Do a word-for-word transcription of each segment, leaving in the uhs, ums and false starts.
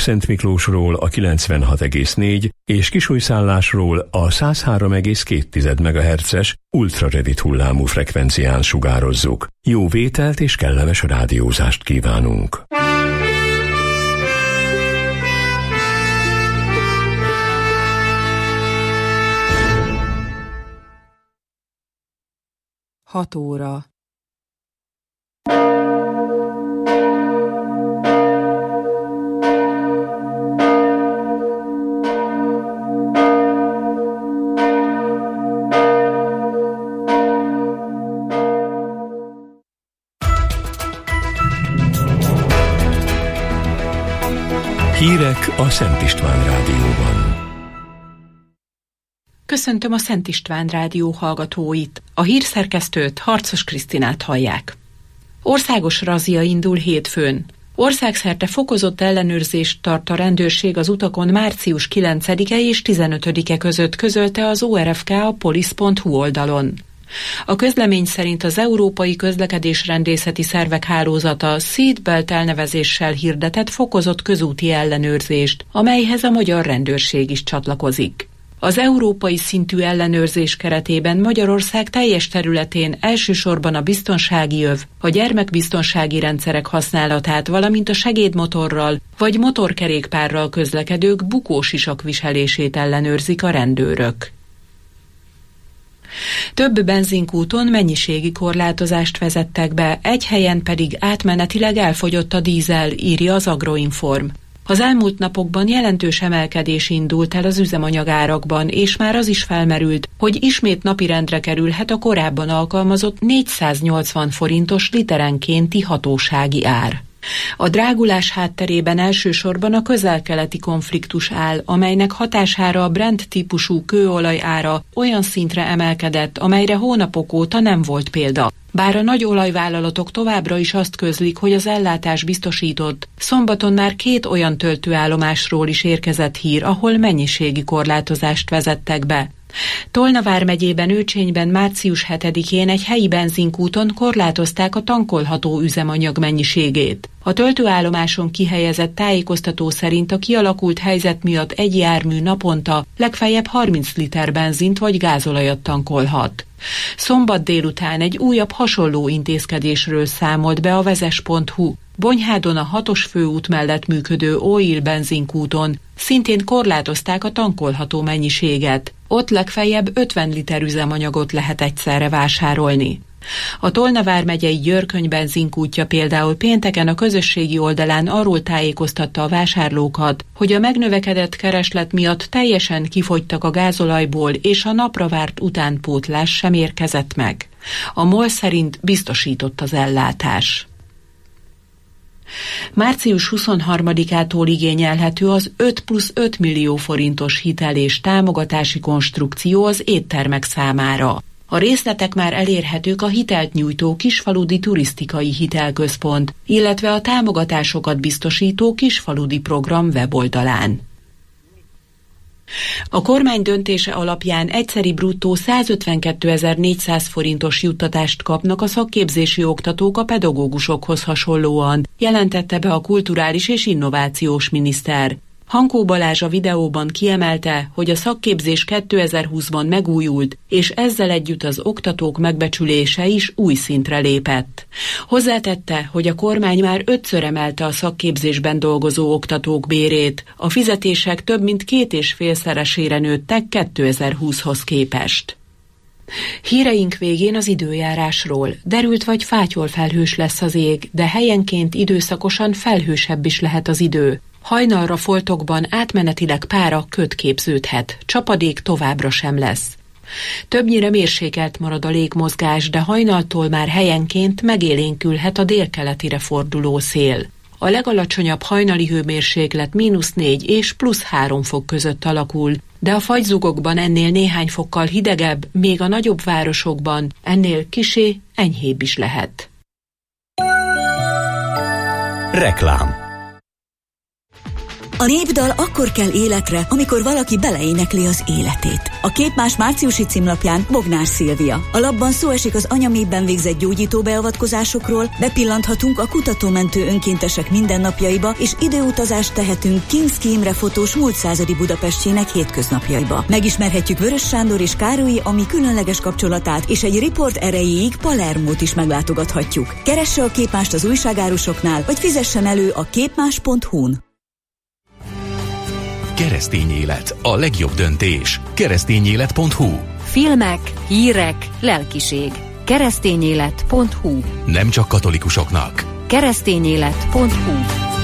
Szent Miklósról a kilencvenhat egész négy és Kisújszállásról a száz három egész két megahertzes ultrarövid hullámú frekvencián sugározzuk. Jó vételt és kellemes rádiózást kívánunk! Hat óra. Hírek a Szent István Rádióban. Köszöntöm a Szent István Rádió hallgatóit. A hírszerkesztőt, Harcos Krisztinát hallják. Országos razzia indul hétfőn. Országszerte fokozott ellenőrzést tart a rendőrség az utakon március kilencedike és tizenötödike között, közölte az o er ef ká a polisz pont hu oldalon. A közlemény szerint az Európai Közlekedésrendészeti Szervek Hálózata Seatbelt elnevezéssel hirdetett fokozott közúti ellenőrzést, amelyhez a magyar rendőrség is csatlakozik. Az európai szintű ellenőrzés keretében Magyarország teljes területén elsősorban a biztonsági öv, a gyermekbiztonsági rendszerek használatát, valamint a segédmotorral vagy motorkerékpárral közlekedők bukósisak viselését ellenőrzik a rendőrök. Több benzinkúton mennyiségi korlátozást vezettek be, egy helyen pedig átmenetileg elfogyott a dízel, írja az Agroinform. Az elmúlt napokban jelentős emelkedés indult el az üzemanyagárakban, és már az is felmerült, hogy ismét napirendre kerülhet a korábban alkalmazott négyszáznyolcvan forintos literenkénti hatósági ár. A drágulás hátterében elsősorban a közel-keleti konfliktus áll, amelynek hatására a Brent típusú kőolaj ára olyan szintre emelkedett, amelyre hónapok óta nem volt példa. Bár a nagy olajvállalatok továbbra is azt közlik, hogy az ellátás biztosított, szombaton már két olyan töltőállomásról is érkezett hír, ahol mennyiségi korlátozást vezettek be. Tolna vármegyében Őcsényben március hetedikén egy helyi benzinkúton korlátozták a tankolható üzemanyag mennyiségét. A töltőállomáson kihelyezett tájékoztató szerint a kialakult helyzet miatt egy jármű naponta legfeljebb harminc liter benzint vagy gázolajat tankolhat. Szombat délután egy újabb hasonló intézkedésről számolt be a vezes pont hu. Bonyhádon a hatos főút mellett működő Oil benzinkúton szintén korlátozták a tankolható mennyiséget. Ott legfeljebb ötven liter üzemanyagot lehet egyszerre vásárolni. A Tolna vármegyei Györköny benzinkútja például pénteken a közösségi oldalán arról tájékoztatta a vásárlókat, hogy a megnövekedett kereslet miatt teljesen kifogytak a gázolajból, és a napra várt utánpótlás sem érkezett meg. A MOL szerint biztosított az ellátás. március huszonharmadikától igényelhető az öt plusz öt millió forintos hitel és támogatási konstrukció az éttermek számára. A részletek már elérhetők a hitelt nyújtó Kisfaludi Turisztikai Hitelközpont, illetve a támogatásokat biztosító Kisfaludi Program weboldalán. A kormány döntése alapján egyszeri bruttó százötvenkétezer-négyszáz forintos juttatást kapnak a szakképzési oktatók a pedagógusokhoz hasonlóan, jelentette be a kulturális és innovációs miniszter. Hankó Balázs a videóban kiemelte, hogy a szakképzés kétezer-húszban megújult, és ezzel együtt az oktatók megbecsülése is új szintre lépett. Hozzátette, hogy a kormány már ötször emelte a szakképzésben dolgozó oktatók bérét, a fizetések több mint két és félszeresére nőttek kétezer-húszhoz képest. Híreink végén az időjárásról. Derült vagy fátyol felhős lesz az ég, de helyenként időszakosan felhősebb is lehet az idő. Hajnalra foltokban átmenetileg pára köd képződhet, csapadék továbbra sem lesz. Többnyire mérsékelt marad a légmozgás, de hajnaltól már helyenként megélénkülhet a délkeletire forduló szél. A legalacsonyabb hajnali hőmérséklet mínusz négy és plusz három fok között alakul, de a fagyzugokban ennél néhány fokkal hidegebb, még a nagyobb városokban ennél kissé enyhébb is lehet. Reklám. A népdal akkor kell életre, amikor valaki beleénekli az életét. A Képmás márciusi címlapján Bognár Szilvia. A lapban szó esik az anyaméhben végzett gyógyító beavatkozásokról, bepillanthatunk a kutatómentő önkéntesek mindennapjaiba, és időutazást tehetünk Kinszki Imre fotós múlt századi Budapestjének hétköznapjaiba. Megismerhetjük Vörös Sándor és Károlyi Ami különleges kapcsolatát, és egy riport erejéig Palermót is meglátogathatjuk. Keresse a Képmást az újságárusoknál, vagy fizessen elő a képmás pont hu-n. Keresztény élet, a legjobb döntés. keresztényélet pont hu. Filmek, hírek, lelkiség. keresztényélet pont hu. Nem csak katolikusoknak. keresztényélet pont hu.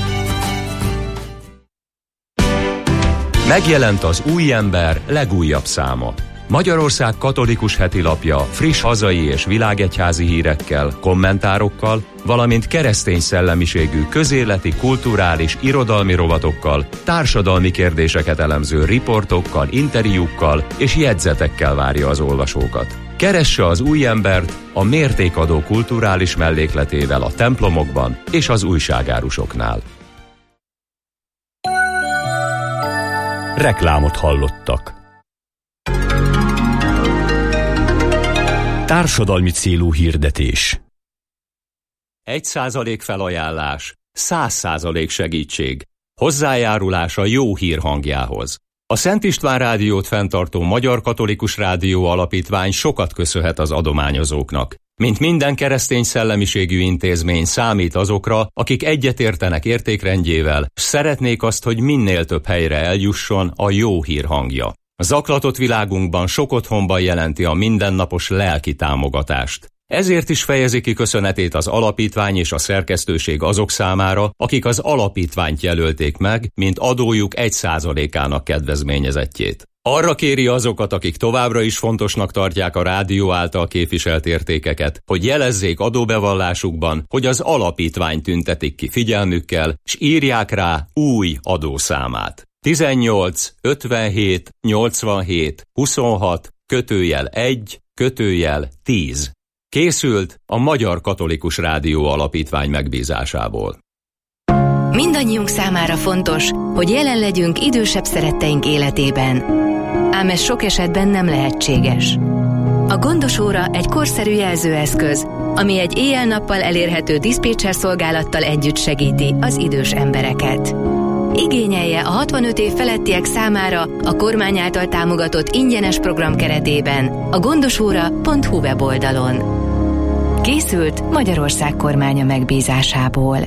Megjelent az Új Ember legújabb száma. Magyarország katolikus hetilapja friss hazai és világegyházi hírekkel, kommentárokkal, valamint keresztény szellemiségű közéleti, kulturális, irodalmi rovatokkal, társadalmi kérdéseket elemző riportokkal, interjúkkal és jegyzetekkel várja az olvasókat. Keresse az Új Embert a mértékadó kulturális mellékletével a templomokban és az újságárusoknál. Reklámot hallottak. Társadalmi célú hirdetés. Egy százalék felajánlás, száz százalék segítség. Hozzájárulás a jó hír hangjához. A Szent István Rádiót fenntartó Magyar Katolikus Rádió Alapítvány sokat köszönhet az adományozóknak. Mint minden keresztény szellemiségű intézmény számít azokra, akik egyetértenek értékrendjével, s szeretnék azt, hogy minél több helyre eljusson a jó hír hangja. A zaklatott világunkban sok otthonban jelenti a mindennapos lelki támogatást. Ezért is fejezi ki köszönetét az alapítvány és a szerkesztőség azok számára, akik az alapítványt jelölték meg, mint adójuk egy százalékának kedvezményezettjét. Arra kéri azokat, akik továbbra is fontosnak tartják a rádió által képviselt értékeket, hogy jelezzék adóbevallásukban, hogy az alapítvány tüntetik ki figyelmükkel, s írják rá új adószámát. tizennyolc ötvenhét nyolcvanhét huszonhat kötőjel egy kötőjel tíz. Készült a Magyar Katolikus Rádió Alapítvány megbízásából. Mindannyiunk számára fontos, hogy jelen legyünk idősebb szeretteink életében. Ám ez sok esetben nem lehetséges. A Gondos Óra egy korszerű jelzőeszköz, ami egy éjjel-nappal elérhető diszpécser szolgálattal együtt segíti az idős embereket. Igényelje a hatvanöt év felettiek számára a kormány által támogatott ingyenes program keretében a gondosóra pont hu weboldalon. Készült Magyarország kormánya megbízásából.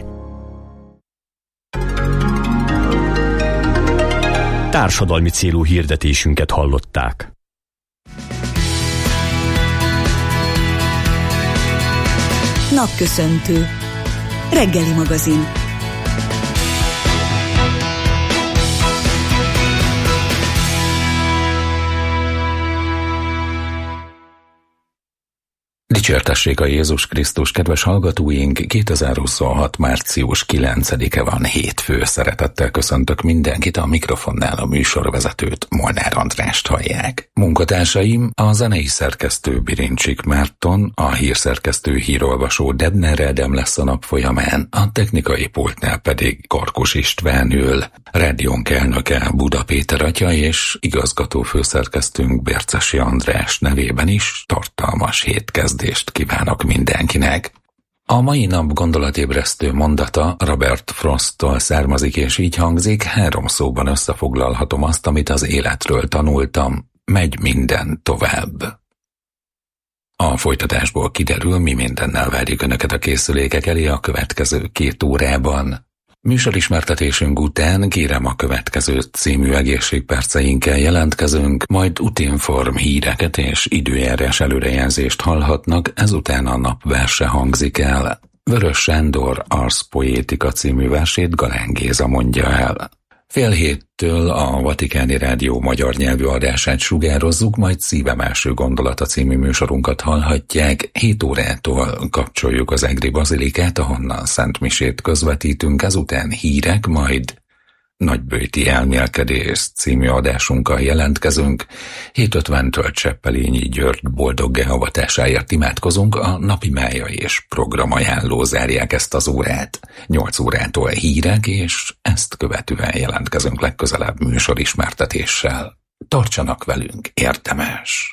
Társadalmi célú hirdetésünket hallották. Napköszöntő. Reggeli magazin. Dicsértessék a Jézus Krisztus, kedves hallgatóink! kétezer-huszonhat. március kilencedike van, hétfő. Szeretettel köszöntök mindenkit, a mikrofonnál a műsorvezetőt, Molnár Andrást hallják. Munkatársaim a zenei szerkesztő Birincsik Márton, a hírszerkesztő hírolvasó Debner Ádám lesz a nap folyamán, a technikai pultnál pedig Karkos István ül, rádiónk elnöke Buda Péter atya és igazgató főszerkesztőnk Bércesi András nevében is tartalmas hétkezdést kívánok mindenkinek. A mai nap gondolatébresztő mondata Robert Frosttól származik, és így hangzik: három szóban összefoglalhatom azt, amit az életről tanultam: megy minden tovább. A folytatásból kiderül, mi mindennel várjuk Önöket a készülékek elé a következő két órában. Műsorismertetésünk után Kérem a következő című egészségperceinkkel jelentkezünk, majd Utinform híreket és időjárás előrejelzést hallhatnak, ezután a napverse hangzik el. Vörös Sándor Arszpoétika című versét Galán Géza mondja el. Fél héttől a Vatikáni Rádió magyar nyelvű adását sugározzuk, majd Szívem első gondolata című műsorunkat hallhatják. Hét órától kapcsoljuk az Egri Bazilikát, ahonnan szentmisét közvetítünk, ezután hírek, majd Nagybőti elmélkedés című adásunkkal jelentkezünk. hét ötventől Cseppelényi György boldoggá avatásáért imádkozunk, a napi mája és programajánló zárják ezt az órát. nyolc órától hírek, és ezt követően jelentkezünk legközelebb műsorismertetéssel. tartsanak velünk, érdemes!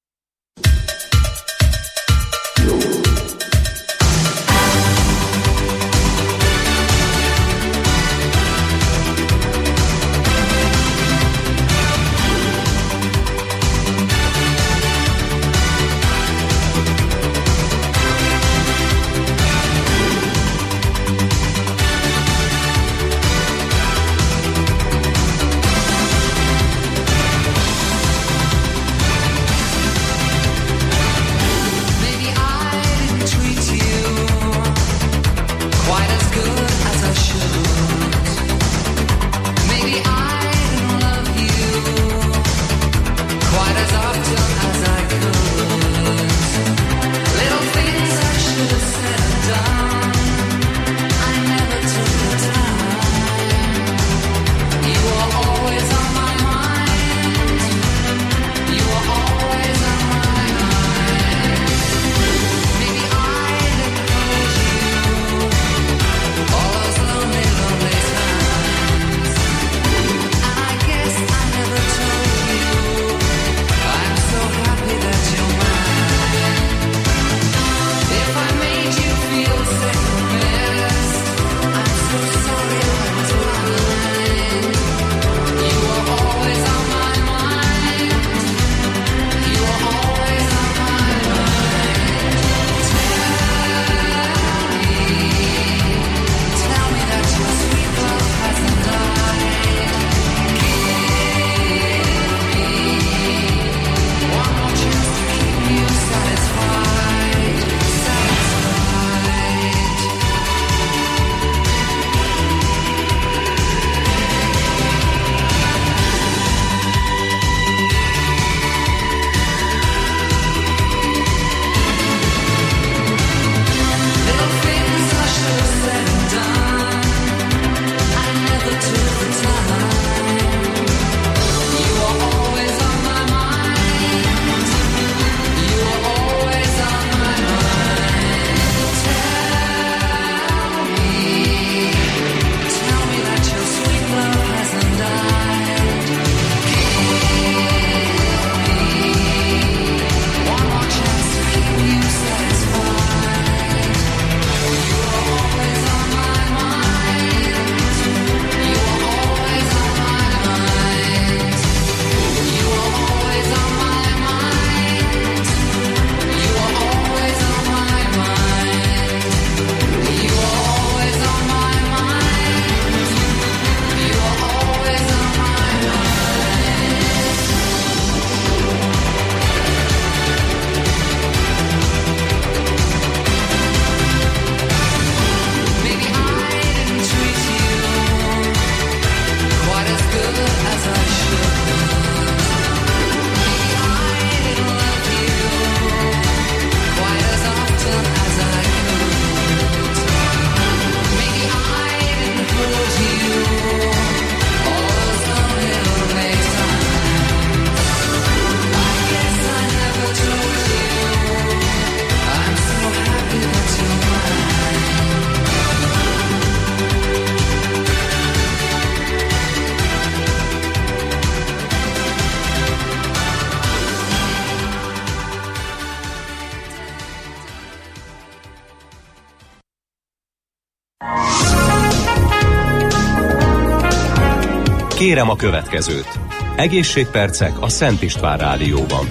Kérem a következőt. Egészségpercek a Szent István Rádióban.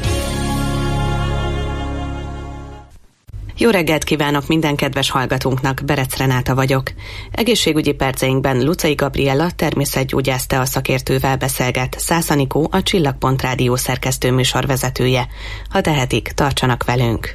Jó reggelt kívánok minden kedves hallgatónknak, Berec Renáta vagyok. Egészségügyi perceinkben Lucai Gabriella természetgyógyász szakértővel beszélget. Szász Anikó, a Csillagpont Rádió szerkesztő műsorvezetője. Ha tehetik, tartsanak velünk!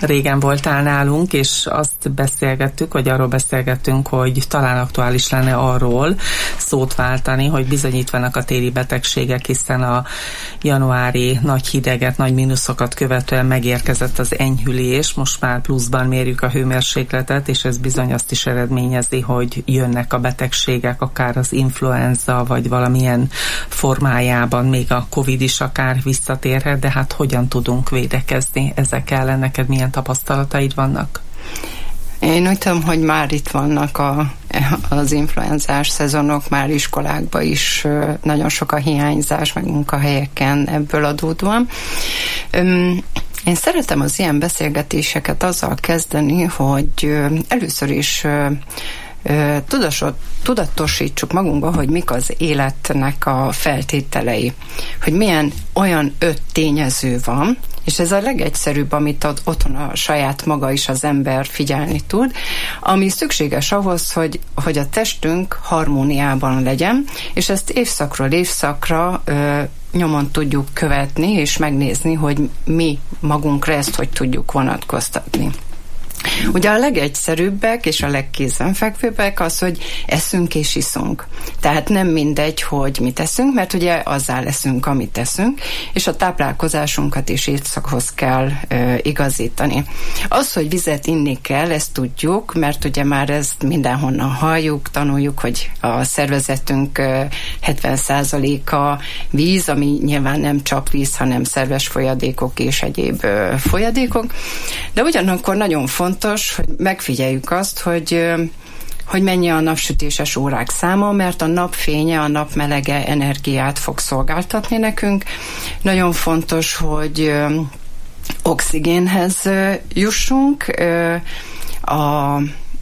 régen voltál nálunk, és azt beszélgettük, vagy arról beszélgettünk, hogy talán aktuális lenne arról szót váltani, hogy bizony itt vannak a téli betegségek, hiszen a januári nagy hideget, nagy mínuszokat követően megérkezett az enyhülés, most már pluszban mérjük a hőmérsékletet, és ez bizony azt is eredményezi, hogy jönnek a betegségek, akár az influenza, vagy valamilyen formájában, még a Covid is akár visszatérhet, de hát hogyan tudunk védekezni ezek ellen? Neked milyen tapasztalataid vannak? Én úgy tudom, hogy már itt vannak a, az influenzás szezonok, már iskolákban is nagyon sok a hiányzás, meg munkahelyeken ebből adódóan. Én szeretem az ilyen beszélgetéseket azzal kezdeni, hogy először is tudatosítsuk magunkba, hogy mik az életnek a feltételei, hogy milyen olyan öt tényező van, és ez a legegyszerűbb, amit otthon a saját maga is az ember figyelni tud, ami szükséges ahhoz, hogy, hogy a testünk harmóniában legyen, és ezt évszakról évszakra ö, nyomon tudjuk követni, és megnézni, hogy mi magunkra ezt hogy tudjuk vonatkoztatni. Ugye a legegyszerűbbek és a legkézenfekvőbbek az, hogy eszünk és iszunk. Tehát nem mindegy, hogy mit eszünk, mert ugye azzá leszünk, amit eszünk, és a táplálkozásunkat is évszakhoz kell ö, igazítani. Az, hogy vizet inni kell, ezt tudjuk, mert ugye már ezt mindenhonnan halljuk, tanuljuk, hogy a szervezetünk ö, hetven százaléka víz, ami nyilván nem csak víz, hanem szerves folyadékok és egyéb ö, folyadékok, de ugyanakkor nagyon fontos, hogy megfigyeljük azt, hogy, hogy mennyi a napsütéses órák száma, mert a napfénye, a napmelege energiát fog szolgáltatni nekünk. Nagyon fontos, hogy oxigénhez jussunk a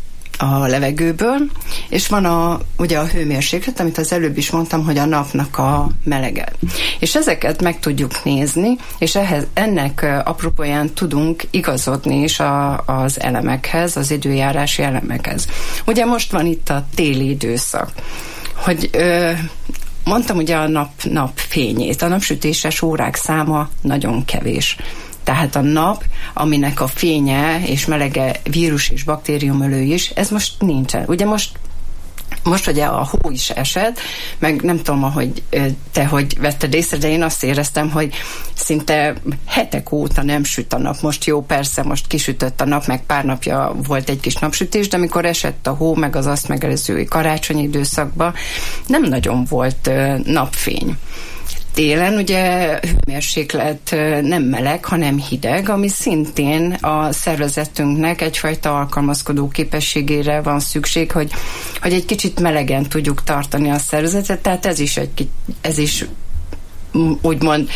a levegőből, és van a, ugye a hőmérséklet, amit az előbb is mondtam, hogy a napnak a melege. És ezeket meg tudjuk nézni, és ehhez, ennek apropóján tudunk igazodni is a, az elemekhez, az időjárási elemekhez. Ugye most van itt a téli időszak, hogy ö, mondtam ugye a nap, napfényét, a napsütéses órák száma nagyon kevés. Tehát a nap, aminek a fénye és melege vírus és baktériumölő is, ez most nincsen. Ugye most Most ugye a hó is esett, meg nem tudom, ahogy te hogy vetted észre, de én azt éreztem, hogy szinte hetek óta nem süt a nap. Most jó, persze, most kisütött a nap, meg pár napja volt egy kis napsütés, de amikor esett a hó, meg az azt megelőző karácsonyi időszakban, nem nagyon volt napfény. Télen ugye hőmérséklet nem meleg, hanem hideg, ami szintén a szervezetünknek egyfajta alkalmazkodó képességére van szükség, hogy, hogy egy kicsit melegen tudjuk tartani a szervezetet, tehát ez is, egy, ez is úgymond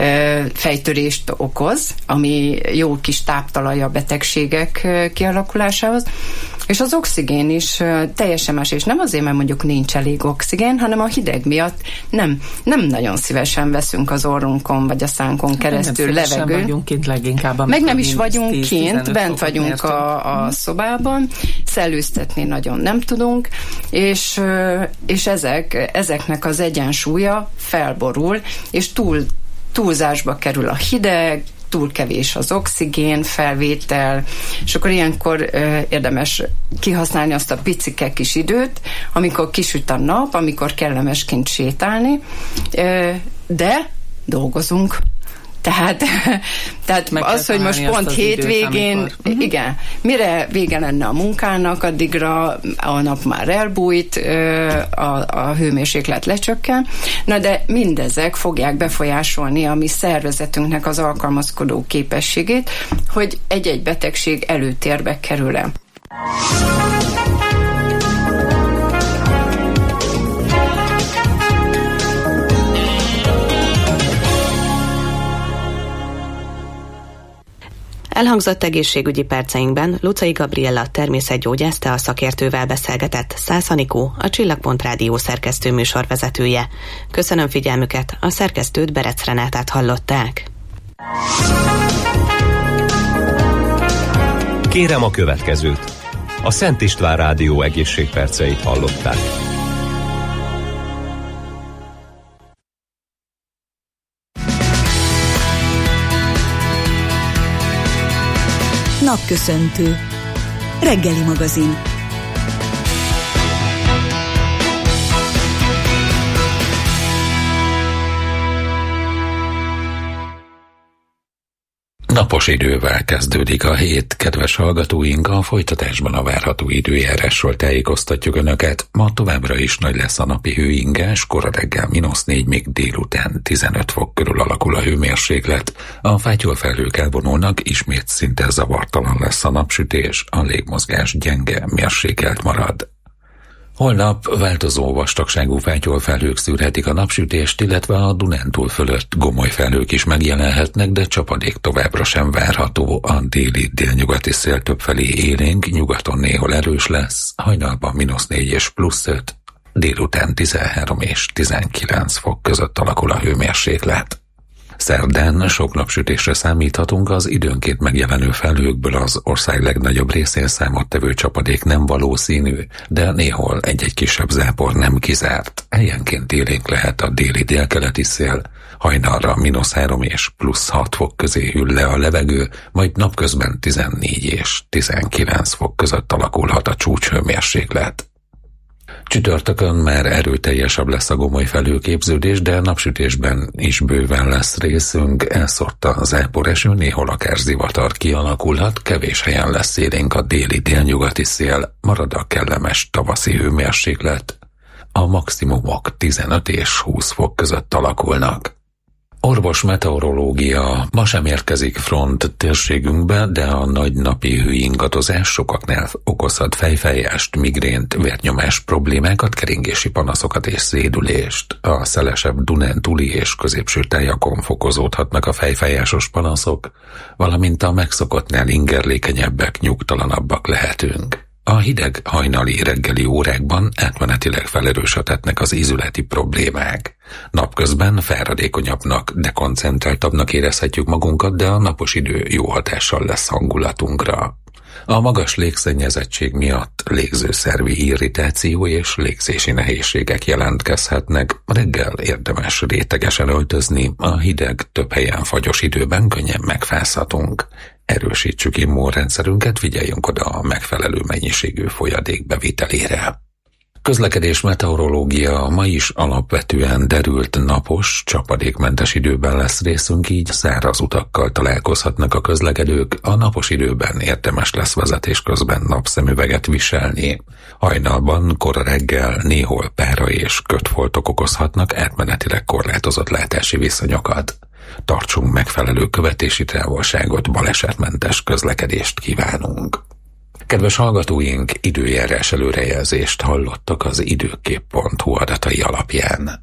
fejtörést okoz, ami jó kis táptalaj a betegségek kialakulásához. És az oxigén is teljesen más, és nem azért, mert mondjuk nincs elég oxigén, hanem a hideg miatt nem, nem nagyon szívesen veszünk az orrunkon vagy a szánkon keresztül nem levegőt. Nem vagyunk kint leginkább. Meg nem is vagyunk kint, bent vagyunk a, a szobában, szellőztetni nagyon nem tudunk, és, és ezek, ezeknek az egyensúlya felborul, és túl, túlzásba kerül a hideg, túl kevés az oxigén felvétel, és akkor ilyenkor ö, érdemes kihasználni azt a picike kis időt, amikor kisüt a nap, amikor kellemes kint sétálni, ö, de dolgozunk. Tehát, tehát az, hogy most pont hétvégén, időt, amikor... igen, mire vége lenne a munkának, addigra a nap már elbújt, a, a hőmérséklet lecsökken, na de mindezek fogják befolyásolni a mi szervezetünknek az alkalmazkodó képességét, hogy egy-egy betegség előtérbe kerül-e. Elhangzott egészségügyi perceinkben Lucai Gabriella természetgyógyász a szakértővel beszélgetett. Szász Anikó, a Csillagpont Rádió szerkesztő műsorvezetője. Köszönöm figyelmüket, a szerkesztőt, Berec Renátát hallották. Kérem a következőt. A Szent István Rádió egészségperceit hallották. Napköszöntő. Reggeli magazin. Napos idővel kezdődik a hét, kedves hallgatóink, a folytatásban a várható időjárásról tájékoztatjuk Önöket. Ma továbbra is nagy lesz a napi hőingás, kora reggel mínusz négy, még délután tizenöt fok körül alakul a hőmérséklet. A fátyolfelhők elvonulnak, ismét szinte zavartalan lesz a napsütés, a légmozgás gyenge, mérsékelt marad. Holnap változó vastagságú fátyolfelhők szűrhetik a napsütést, illetve a Dunántúl fölött gomoly felhők is megjelenhetnek, de csapadék továbbra sem várható. A déli délnyugati szél többfelé élénk, nyugaton néhol erős lesz, hajnalban mínusz négy és plusz öt, délután tizenhárom és tizenkilenc fok között alakul a hőmérséklet. Szerdán sok napsütésre számíthatunk, az időnként megjelenő felhőkből az ország legnagyobb részén számottevő csapadék nem valószínű, de néhol egy-egy kisebb zápor nem kizárt. Helyenként élénk lehet a déli délkeleti szél, hajnalra mínusz három és plusz hat fok közé hűl le a levegő, majd napközben tizennégy és tizenkilenc fok között alakulhat a csúcshőmérséklet. Csütörtökön már erőteljesebb lesz a gomoly felhőképződés, de napsütésben is bőven lesz részünk, elszórta az záporeső, néhol akár zivatar kialakulhat, kevés helyen lesz élénk a déli délnyugati szél, marad a kellemes tavaszi hőmérséklet. A maximumok tizenöt és húsz fok között alakulnak. Orvos meteorológia, ma sem érkezik front térségünkbe, de a nagy napi hőingadozás sokaknál okozhat fejfájást, migrént, vérnyomás problémákat, keringési panaszokat és szédülést. A szelesebb Dunántúli és középső tájakon fokozódhatnak a fejfájásos panaszok, valamint a megszokottnál ingerlékenyebbek, nyugtalanabbak lehetünk. A hideg hajnali reggeli órákban átmenetileg felerősödhetnek az ízületi problémák. Napközben fáradékonyabbnak, dekoncentráltabbnak érezhetjük magunkat, de a napos idő jó hatással lesz hangulatunkra. A magas légszennyezettség miatt légzőszervi irritáció és légzési nehézségek jelentkezhetnek. Reggel érdemes rétegesen öltözni, a hideg, több helyen fagyos időben könnyen megfázhatunk. Erősítsük immunrendszerünket, figyeljünk oda a megfelelő mennyiségű folyadék bevitelére. Közlekedés meteorológia, ma is alapvetően derült, napos, csapadékmentes időben lesz részünk, így száraz utakkal találkozhatnak a közlekedők. A napos időben érdemes lesz vezetés közben napszemüveget viselni. Hajnalban, kora reggel néhol pára és kötfoltok okozhatnak átmenetileg korlátozott látási viszonyokat. Tartsunk megfelelő követési távolságot, balesetmentes közlekedést kívánunk. Kedves hallgatóink, időjárás előrejelzést hallottak az időkép pont hu adatai alapján.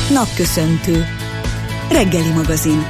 Napköszöntő. Reggeli magazin.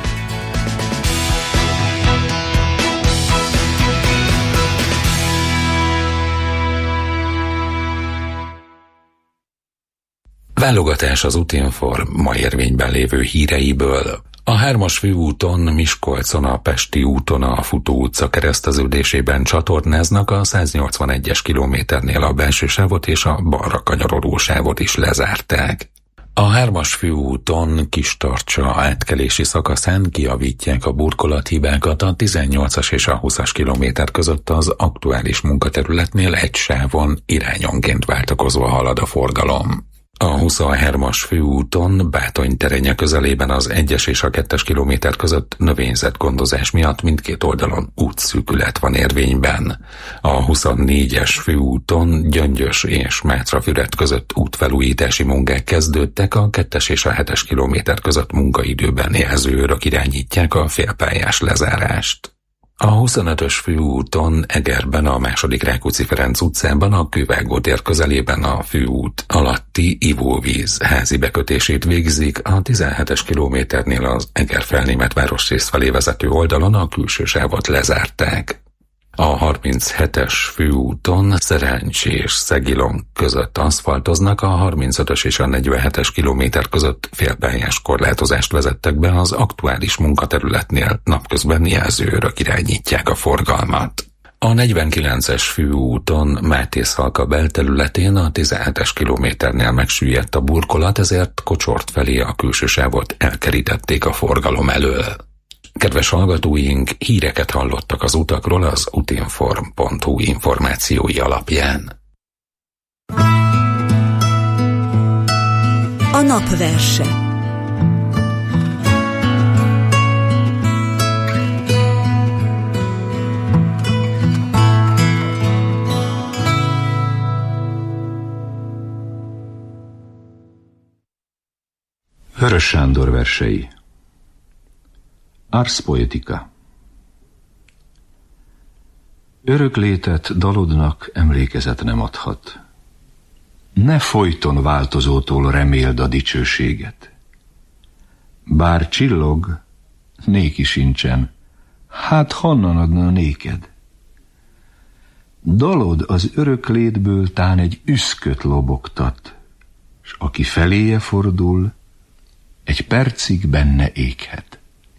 Válogatás az Útinform ma érvényben lévő híreiből. A hármas főúton, Miskolcon, a Pesti úton a Futó utca kereszteződésében csatornáznak, a száznyolcvanegyes kilométernél a belső sávot és a balra kanyarodó sávot is lezárták. A hármas főúton Kistarcsa átkelési szakaszán kijavítják a burkolathibákat, a tizennyolcas és a húszas kilométer között az aktuális munkaterületnél egy sávon irányonként váltakozva halad a forgalom. A huszonhármas főúton Bátony-Terenye közelében az egyes és a kettes kilométer között növényzetgondozás miatt mindkét oldalon útszűkület van érvényben. A huszonnégyes főúton Gyöngyös és Mátrafüred között útfelújítási munkák kezdődtek, a kettes és a hetes kilométer között munkaidőben jelzőőrök irányítják a félpályás lezárást. A huszonötös főúton Egerben a második Rákóczi-Ferenc utcában a Kővágó tér közelében a főút alatti ivóvíz házi bekötését végzik, a tizenhetes kilométernél az Eger-Felnémet városrész felé vezető oldalon a külső sávot lezárták. A harminchetes főúton Szerencs és Szegilon között aszfaltoznak, a harmincötös és a negyvenhetes kilométer között félpályás korlátozást vezettek be, az aktuális munkaterületnél napközben jelzőőrök irányítják a forgalmat. A negyvenkilences főúton Mátészalka belterületén a tizenhetes kilométernél megsüllyedt a burkolat, ezért Kocsort felé a külső sávot elkerítették a forgalom elől. Kedves hallgatóink, híreket hallottak az utakról az utinform pont hu információi alapján. A napverse. Vörös Sándor versei. Ars Poetica. Örök létet dalodnak emlékezet nem adhat. Ne folyton változótól reméld a dicsőséget. Bár csillog, néki sincsen, hát honnan adna néked? Dalod az örök létből tán egy üszköt lobogtat, s aki feléje fordul, egy percig benne éghet.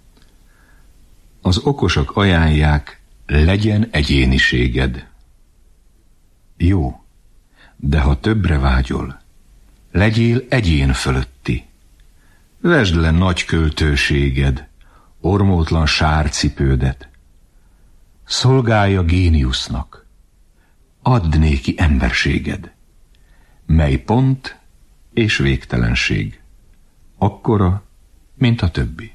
Az okosak ajánlják, legyen egyéniséged. Jó, de ha többre vágyol, legyél egyén fölötti. Vesd le nagy költőséged, ormótlan sárcipődet. Szolgálja géniusznak, add néki emberséged, mely pont és végtelenség, akkora, mint a többi.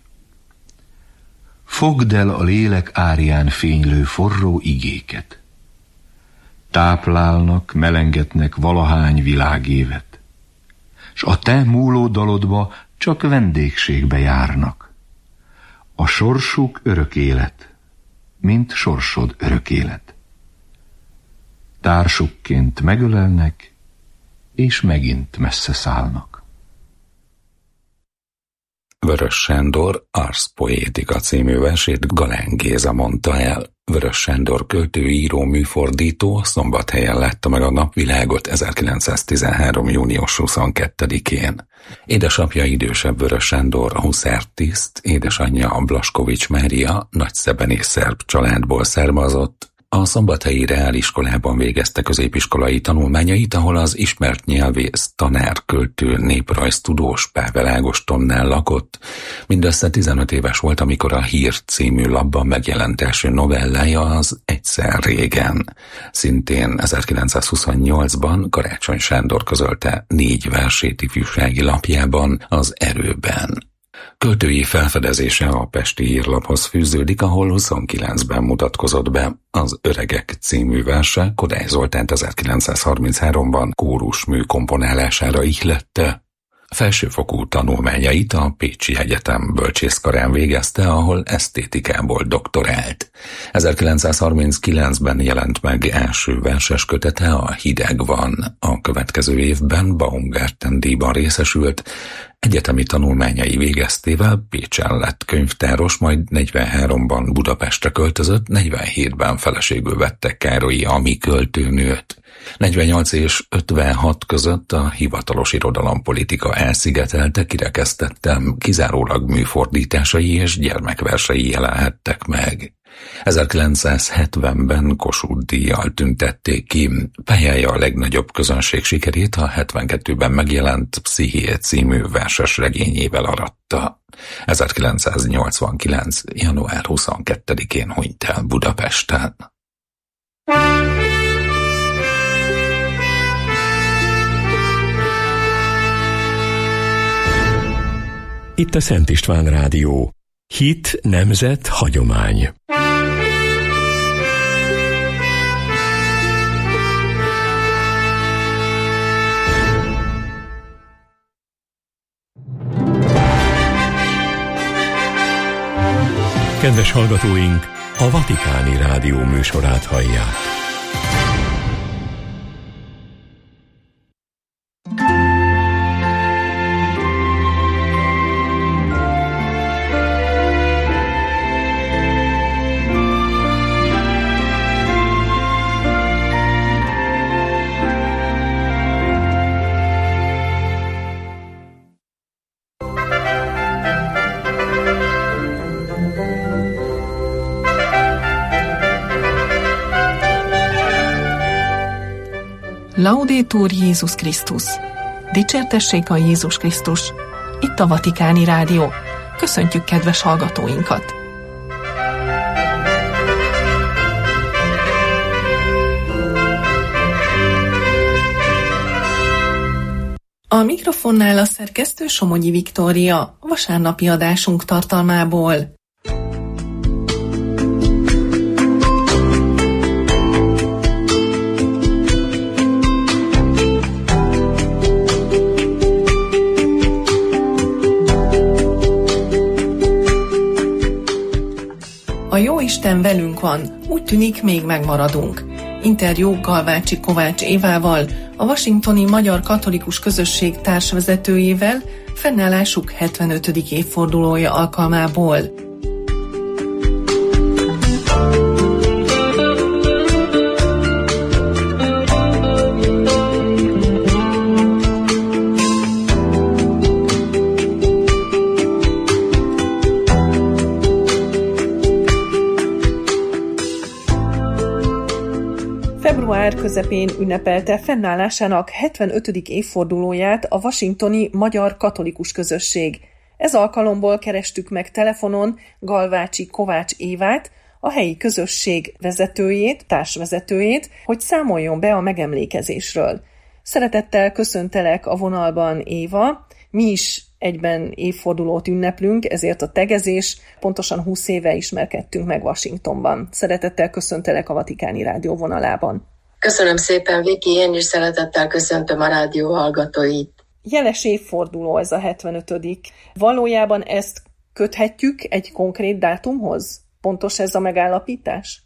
Fogd el a lélek árján fénylő forró igéket. Táplálnak, melengetnek valahány világévet, s a te múló dalodba csak vendégségbe járnak. A sorsuk örök élet, mint sorsod örök élet. Társukként megölelnek, és megint messze szállnak. Vörös Sándor Ars Poetica című versét Galán Géza mondta el. Vörös Sándor költő, író, műfordító Szombathelyen látta meg a napvilágot ezerkilencszáztizenhárom. június huszonkettedikén. Édesapja idősebb Vörös Sándor huszártiszt, édesanyja Blaskovics Mária nagyszebenész szerb családból származott. A szombathelyi reáliskolában végezte középiskolai tanulmányait, ahol az ismert nyelvész, tanár, költő, néprajztudós Pável Ágostonnál lakott. Mindössze tizenöt éves volt, amikor a Hír című lapban megjelent első novellája, az Egyszer régen. Szintén ezerkilencszázhuszonnyolcban Karácsony Sándor közölte négy versét ifjúsági lapjában, az Erőben. Költői felfedezése a Pesti Hírlaphoz fűződik, ahol huszonkilencben mutatkozott be. Az Öregek című verse Kodály Zoltánt ezerkilencszázharmincháromban kórusmű komponálására ihlette. Felsőfokú tanulmányait a Pécsi Egyetem bölcsészkarán végezte, ahol esztétikából doktorált. ezerkilencszázharminckilencben jelent meg első verses kötete, a Hideg van. A következő évben Baumgarten díjban részesült, Egyetemi tanulmányai végeztével Pécsen lett könyvtáros, majd negyvenháromban Budapestre költözött, negyvenhétben feleségül vette Károlyi Ami költőnőt. negyvennyolc és ötvenhat között a hivatalos irodalompolitika elszigetelte, kirekesztettem, kizárólag műfordításai és gyermekversei jelenhettek meg. ezerkilencszázhetvenben Kossuth-díjjal tüntették ki, pályája a legnagyobb közönség sikerét a hetvenkettőben megjelent Psziché című verses regényével aratta. ezerkilencszáznyolcvankilenc. január huszonkettedikén hunyt el Budapesten. Itt a Szent István Rádió. Hit, nemzet, hagyomány. Kedves hallgatóink, a Vatikáni Rádió műsorát hallják. Laudetur Jézus Krisztus! Dicsértessék a Jézus Krisztus! Itt a Vatikáni Rádió. Köszöntjük kedves hallgatóinkat! A mikrofonnál a szerkesztő Somogyi Viktória, vasárnapi adásunk tartalmából. A Jóisten velünk van, úgy tűnik, még megmaradunk. Interjú Galvácsi Kovács Évával, a washingtoni Magyar Katolikus Közösség társvezetőjével fennállásuk hetvenötödik évfordulója alkalmából. Február közepén ünnepelte fennállásának hetvenötödik évfordulóját a washingtoni Magyar Katolikus Közösség. Ez alkalomból kerestük meg telefonon Galvácsi Kovács Évát, a helyi közösség vezetőjét, társvezetőjét, hogy számoljon be a megemlékezésről. Szeretettel köszöntelek a vonalban, Éva. Mi is egyben évfordulót ünneplünk, ezért a tegezés, pontosan húsz éve ismerkedtünk meg Washingtonban. Szeretettel köszöntelek a Vatikáni Rádió vonalában. Köszönöm szépen, Viki, én is szeretettel köszöntöm a rádió hallgatóit. Jeles évforduló ez a hetvenötödik. Valójában ezt köthetjük egy konkrét dátumhoz? Pontos ez a megállapítás?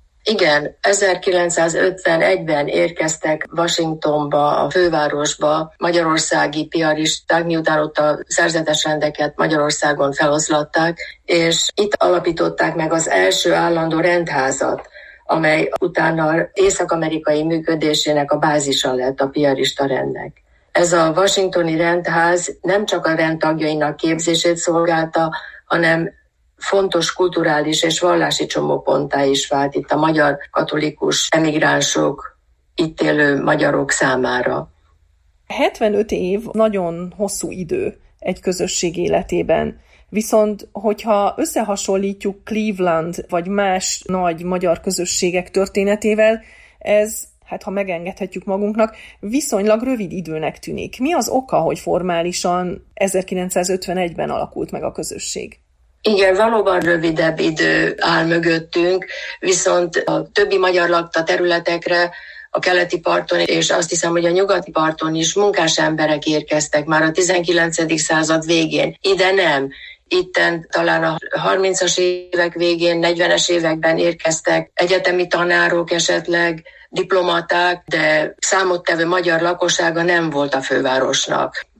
Igen, ezerkilencszázötvenegyben érkeztek Washingtonba, a fővárosba magyarországi piaristák, miután ott a szerzetes rendeket Magyarországon feloszlatták, és itt alapították meg az első állandó rendházat, amely utána észak-amerikai működésének a bázisa lett a piarista rendnek. Ez a washingtoni rendház nem csak a rend tagjainak képzését szolgálta, hanem fontos kulturális és vallási csomóponttá is vált itt a magyar katolikus emigránsok, itt élő magyarok számára. hetvenöt év nagyon hosszú idő egy közösség életében. Viszont, hogyha összehasonlítjuk Cleveland vagy más nagy magyar közösségek történetével, ez, hát ha megengedhetjük magunknak, viszonylag rövid időnek tűnik. Mi az oka, hogy formálisan ezerkilencszázötvenegyben alakult meg a közösség? Igen, valóban rövidebb idő áll mögöttünk, viszont a többi magyar lakta területekre, a keleti parton, és azt hiszem, hogy a nyugati parton is munkás emberek érkeztek már a tizenkilencedik század végén. Ide nem. Itten talán a harmincas évek végén, negyvenes években érkeztek egyetemi tanárok, esetleg diplomaták, de számottevő magyar lakossága nem volt a fővárosnak.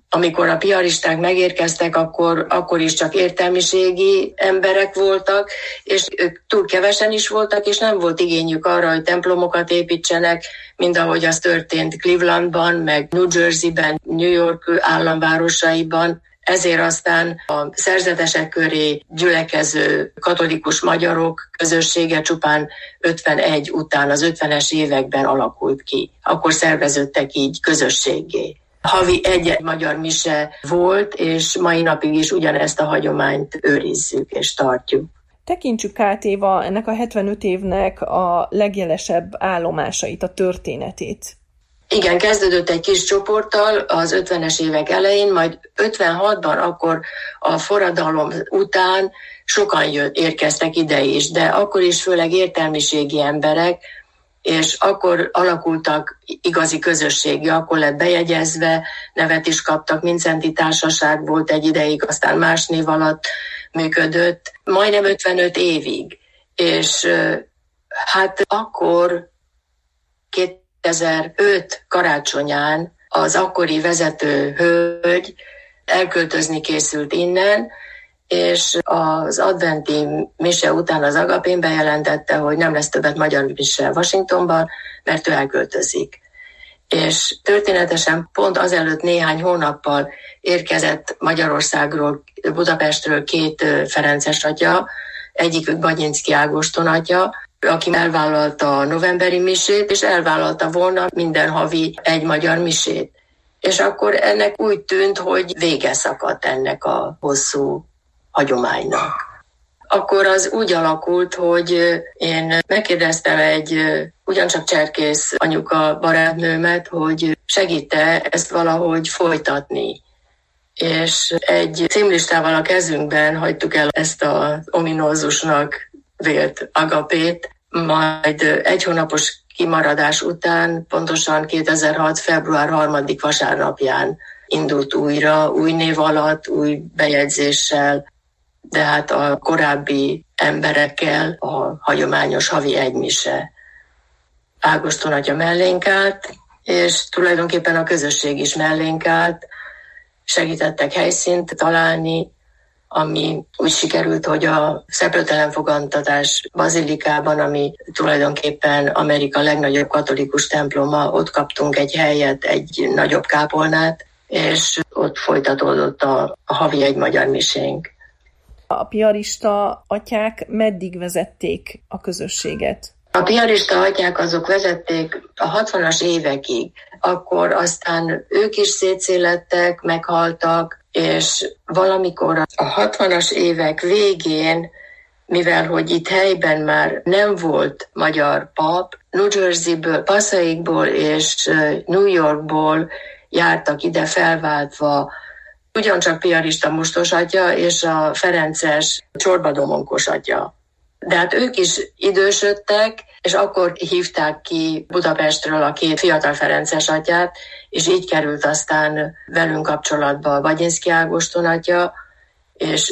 amikor a piaristák megérkeztek, akkor, akkor is csak értelmiségi emberek voltak, és ők túl kevesen is voltak, és nem volt igényük arra, hogy templomokat építsenek, mint ahogy az történt Clevelandban, meg New Jerseyben, New York államvárosaiban. Ezért aztán a szerzetesek köré gyülekező katolikus magyarok közössége csupán ötvenegy után, az ötvenes években alakult ki. Akkor szerveződtek így közösséggé. Havi egy magyar mise volt, és mai napig is ugyanezt a hagyományt őrizzük és tartjuk. Tekintsük át, Éva, ennek a hetvenöt évnek a legjelesebb állomásait, a történetét. Igen, kezdődött egy kis csoporttal az ötvenes évek elején, majd ötvenhatban akkor a forradalom után sokan jött, érkeztek ide is, de akkor is főleg értelmiségi emberek, és akkor alakultak igazi közösségi, akkor lett bejegyezve, nevet is kaptak, Mincenti Társaság volt egy ideig, aztán más név alatt működött, majdnem ötvenöt évig, és hát akkor kétezer-öt karácsonyán az akkori vezető hölgy elköltözni készült innen, és az adventi mise után az Agapén bejelentette, hogy nem lesz többet magyar mise Washingtonban, mert ő elköltözik. És történetesen pont azelőtt néhány hónappal érkezett Magyarországról, Budapestről két ferences atya, egyikük Bagyinszky Ágoston atya, aki elvállalta a novemberi misét, és elvállalta volna minden havi egy magyar misét. És akkor ennek úgy tűnt, hogy vége szakadt ennek a hosszú hagyománynak. Akkor az úgy alakult, hogy én megkérdeztem egy ugyancsak cserkész anyuka barátnőmet, hogy segít-e ezt valahogy folytatni. És egy címlistával a kezünkben hagytuk el ezt az ominózusnak vélt agapét, majd egy hónapos kimaradás után, pontosan kétezer-hat. február harmadika vasárnapján indult újra, új név alatt, új bejegyzéssel, de hát a korábbi emberekkel a hagyományos havi egymise. Ágoston atya mellénk állt, és tulajdonképpen a közösség is mellénk állt, segítettek helyszínt találni, ami úgy sikerült, hogy a Szeplőtelen Fogantatás bazilikában, ami tulajdonképpen Amerika legnagyobb katolikus temploma, ott kaptunk egy helyet, egy nagyobb kápolnát, és ott folytatódott a, a havi egy magyar misénk. A piarista atyák meddig vezették a közösséget? A piarista atyák azok vezették a hatvanas évekig, akkor aztán ők is szétszélettek, meghaltak, és valamikor a hatvanas évek végén, mivel hogy itt helyben már nem volt magyar pap, New Jerseyből, Passaikból és New Yorkból jártak ide felváltva ugyancsak piarista Mustos atya és a ferences Csorba-Domonkos atya. De hát ők is idősödtek, és akkor hívták ki Budapestről a két fiatal ferences atyát, és így került aztán velünk kapcsolatba Bagyinszky Ágoston atya, és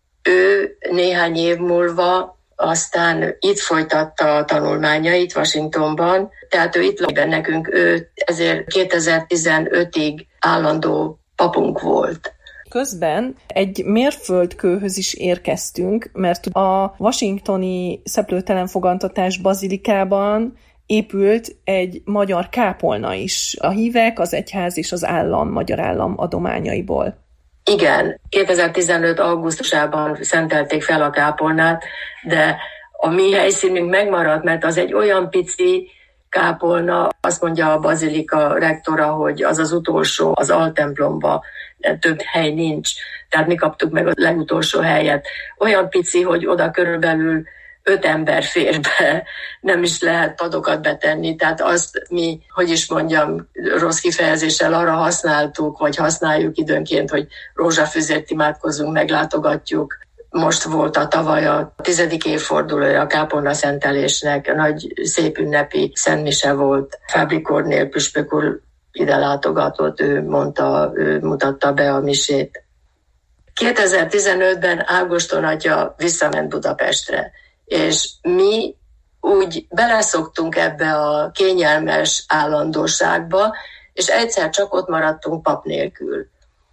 ő néhány év múlva aztán itt folytatta a tanulmányait Washingtonban, tehát ő itt lakott nekünk, ő ezért kétezer-tizenötig állandó papunk volt. Közben egy mérföldkőhöz is érkeztünk, mert a washingtoni Szeplőtelen Fogantatás bazilikában épült egy magyar kápolna is. A hívek, az egyház és az állam, magyar állam adományaiból. Igen, kétezer-tizenöt augusztusában szentelték fel a kápolnát, de a mi helyszínünk megmaradt, mert az egy olyan pici kápolna, azt mondja a bazilika rektora, hogy az az utolsó az altemplomba, több hely nincs, tehát mi kaptuk meg a legutolsó helyet. Olyan pici, hogy oda körülbelül öt ember fér be, nem is lehet padokat betenni, tehát azt mi, hogy is mondjam, rossz kifejezéssel arra használtuk, vagy használjuk időnként, hogy rózsafüzért imádkozunk, meglátogatjuk. Most volt a tavaly a tizedik évfordulója a kápolna szentelésnek, nagy szép ünnepi szentmise volt. Fábri Kornél püspök úr ide látogatott, ő mondta, ő mutatta be a misét. kétezer-tizenötben Ágoston atya visszament Budapestre, és mi úgy beleszoktunk ebbe a kényelmes állandóságba, és egyszer csak ott maradtunk pap nélkül.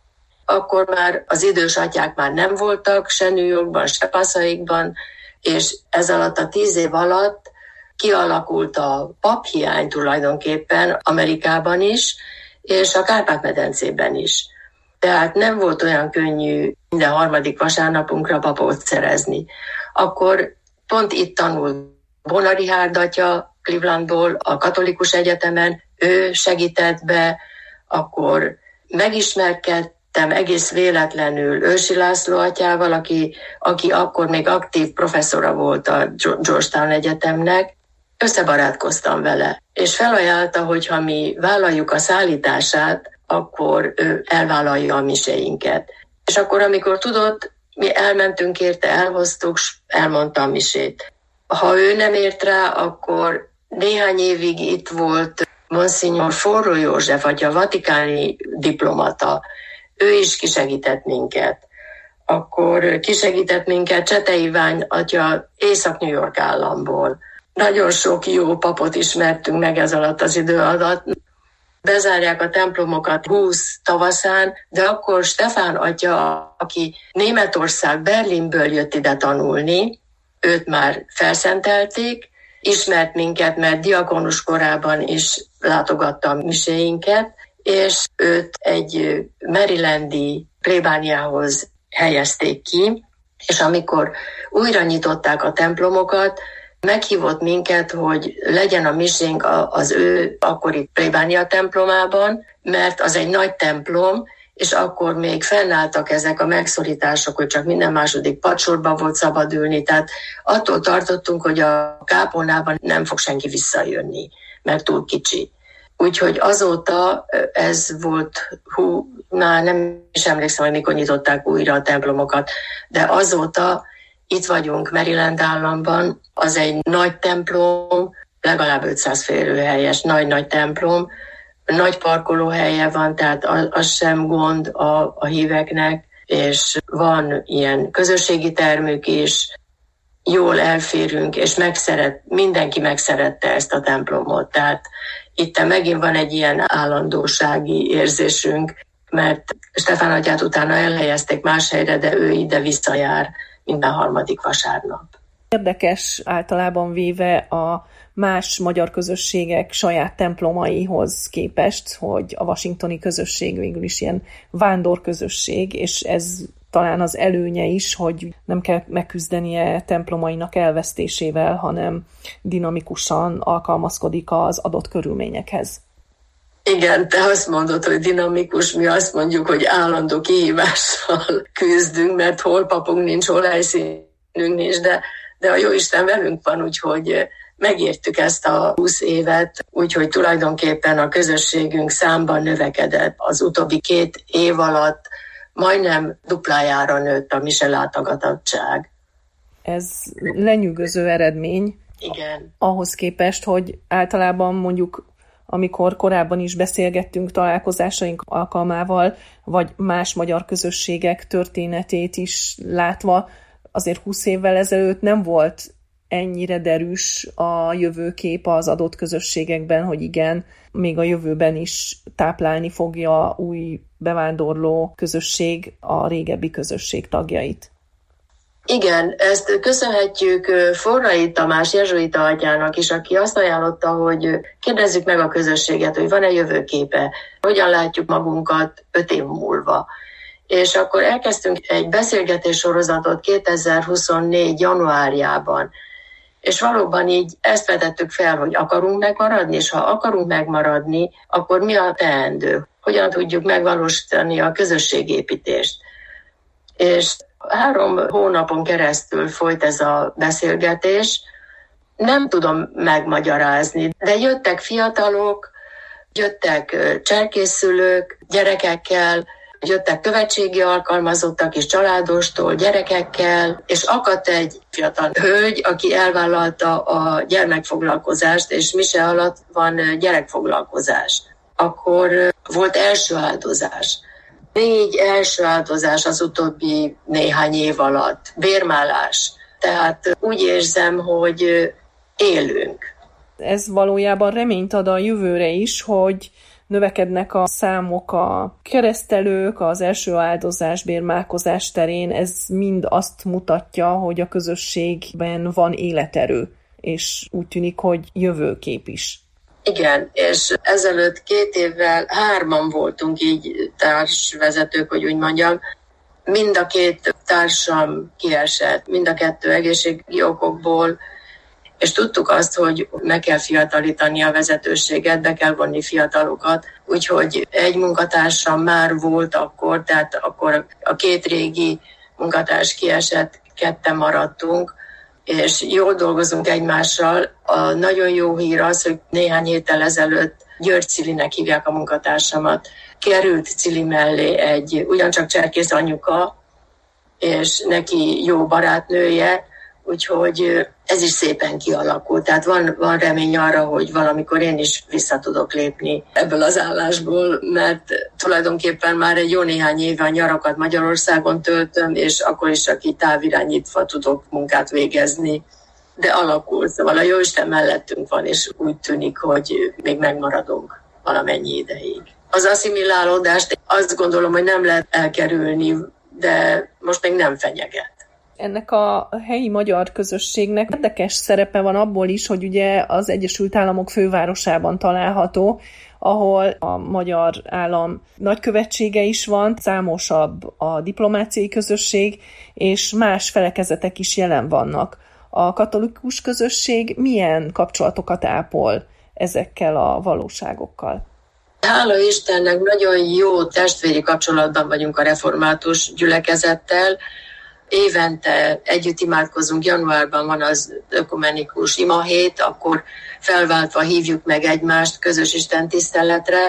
akkor már az idős atyák már nem voltak se New Yorkban, se Passaic-ban, és ez alatt a tíz év alatt kialakult a paphiány tulajdonképpen Amerikában is, és a Kárpát-medencében is. Tehát nem volt olyan könnyű minden harmadik vasárnapunkra papot szerezni. Akkor pont itt tanult Bona Richárd atya Clevelandból, a katolikus egyetemen, ő segített be, akkor megismerkedtem egész véletlenül Őrsi László atyával, aki, aki akkor még aktív professzora volt a Georgetown Egyetemnek. Összebarátkoztam vele, és felajánlta, hogy ha mi vállaljuk a szállítását, akkor ő elvállalja a miséinket. És akkor, amikor tudott, mi elmentünk érte, elhoztuk, elmondta a misét. Ha ő nem ért rá, akkor néhány évig itt volt Monsignor Forró József, atya, vatikáni diplomata. Ő is kisegített minket. Akkor kisegített minket Csete Ivány atya Észak-New York államból. Nagyon sok jó papot ismertünk meg ez alatt az idő alatt. Bezárják a templomokat húsz tavaszán, de akkor Stefán atya, aki Németország, Berlinből jött ide tanulni, őt már felszentelték, ismert minket, mert diakonus korában is látogatta a miséinket, és őt egy marylandi plébániához helyezték ki, és amikor újra nyitották a templomokat, meghívott minket, hogy legyen a misénk az ő akkori plébánia templomában, mert az egy nagy templom, és akkor még fennálltak ezek a megszorítások, hogy csak minden második padsorban volt szabad ülni, tehát attól tartottunk, hogy a kápolnában nem fog senki visszajönni, mert túl kicsi. Úgyhogy azóta ez volt, hú, na, nem is emlékszem, hogy mikor nyitották újra a templomokat, de azóta itt vagyunk Maryland államban, az egy nagy templom, legalább ötszáz férőhelyes, nagy-nagy templom, nagy parkolóhelye van, tehát az sem gond a, a híveknek, és van ilyen közösségi termük is, jól elférünk, és megszeret, mindenki megszerette ezt a templomot, tehát itt megint van egy ilyen állandósági érzésünk, mert Stefán atyát utána elhelyezték más helyre, de ő ide visszajár minden harmadik vasárnap. Érdekes általában véve a más magyar közösségek saját templomaihoz képest, hogy a washingtoni közösség végül is ilyen vándorközösség, és ez talán az előnye is, hogy nem kell megküzdenie templomainak elvesztésével, hanem dinamikusan alkalmazkodik az adott körülményekhez. Igen, te azt mondod, hogy dinamikus, mi azt mondjuk, hogy állandó kihívással küzdünk, mert hol papunk nincs, hol helyszínünk nincs, de, de a Jóisten velünk van, úgyhogy megértük ezt a húsz évet, úgyhogy tulajdonképpen a közösségünk számban növekedett. Az utóbbi két év alatt majdnem duplájára nőtt a mise látogatottság. Ez lenyűgöző eredmény. Igen. Ahhoz képest, hogy általában mondjuk amikor korábban is beszélgettünk találkozásaink alkalmával, vagy más magyar közösségek történetét is látva, azért húsz évvel ezelőtt nem volt ennyire derűs a jövőkép az adott közösségekben, hogy igen, még a jövőben is táplálni fogja új bevándorló közösség a régebbi közösség tagjait. Igen, ezt köszönhetjük Forrai Tamás jezsuita atyának is, aki azt ajánlotta, hogy kérdezzük meg a közösséget, hogy van-e jövőképe, hogyan látjuk magunkat öt év múlva. És akkor elkezdtünk egy beszélgetés sorozatot kétezer-huszonnégy januárjában, és valóban így ezt vetettük fel, hogy akarunk megmaradni, és ha akarunk megmaradni, akkor mi a teendő? Hogyan tudjuk megvalósítani a közösségépítést? És három hónapon keresztül folyt ez a beszélgetés. Nem tudom megmagyarázni, de jöttek fiatalok, jöttek cserkészülők gyerekekkel, jöttek követségi alkalmazottak is családostól, gyerekekkel, és akadt egy fiatal hölgy, aki elvállalta a gyermekfoglalkozást, és mise alatt van gyerekfoglalkozás. Akkor volt első áldozás. Négy első áldozás az utóbbi néhány év alatt. Bérmálás. Tehát úgy érzem, hogy élünk. Ez valójában reményt ad a jövőre is, hogy növekednek a számok a keresztelők, az első áldozás, bérmálkozás terén, ez mind azt mutatja, hogy a közösségben van életerő, és úgy tűnik, hogy jövőkép is. Igen, és ezelőtt két évvel hárman voltunk így társvezetők, hogy úgy mondjam. Mind a két társam kiesett, mind a kettő egészségügyi okokból, és tudtuk azt, hogy meg kell fiatalítani a vezetőséget, be kell vonni fiatalokat, úgyhogy egy munkatársam már volt akkor, tehát akkor a két régi munkatárs kiesett, ketten maradtunk, és jól dolgozunk egymással. A nagyon jó hír az, hogy néhány héttel ezelőtt György Cilinek hívják a munkatársamat. Került Cili mellé egy ugyancsak cserkész anyuka, és neki jó barátnője, úgyhogy ez is szépen kialakult. Tehát van, van remény arra, hogy valamikor én is vissza tudok lépni ebből az állásból, mert tulajdonképpen már egy jó néhány éve a nyarakat Magyarországon töltöm, és akkor is, aki távirányítva tudok munkát végezni. De alakul, szóval a Jóisten mellettünk van, és úgy tűnik, hogy még megmaradunk valamennyi ideig. Az asszimilálódást azt gondolom, hogy nem lehet elkerülni, de most még nem fenyeget. Ennek a helyi magyar közösségnek érdekes szerepe van abból is, hogy ugye az Egyesült Államok fővárosában található, ahol a magyar állam nagykövetsége is van, számosabb a diplomáciai közösség, és más felekezetek is jelen vannak. A katolikus közösség milyen kapcsolatokat ápol ezekkel a valóságokkal? Hála Istennek nagyon jó testvéri kapcsolatban vagyunk a református gyülekezettel. Évente együtt imádkozunk, januárban van az ökumenikus imahét, akkor felváltva hívjuk meg egymást közös istentiszteletre,